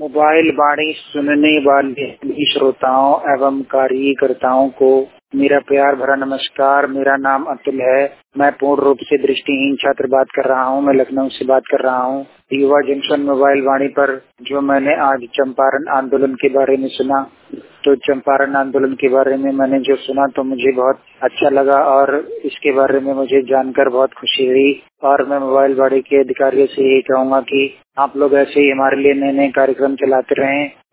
Mobile वाणी सुनने वाले सभी श्रोताओं एवं कार्यकर्ताओं को मेरा प्यार भरा नमस्कार। मेरा नाम अतुल है। मैं पूर्ण रूप से दृष्टिहीन छात्र बात कर रहा हूं। मैं लखनऊ से बात कर रहा हूं। युवा जंक्शन मोबाइल वाणी पर जो मैंने आज चंपारण आंदोलन के बारे में सुना, तो चंपारण आंदोलन के बारे में मैंने जो सुना तो मुझे बहुत अच्छा लगा और इसके बारे में मुझे जानकर बहुत खुशी हुई। और मैं मोबाइल वाणी के अधिकारियों से यही कहूंगा कि आप लोग ऐसे ही हमारे लिए नए नए कार्यक्रम चलाते रहें।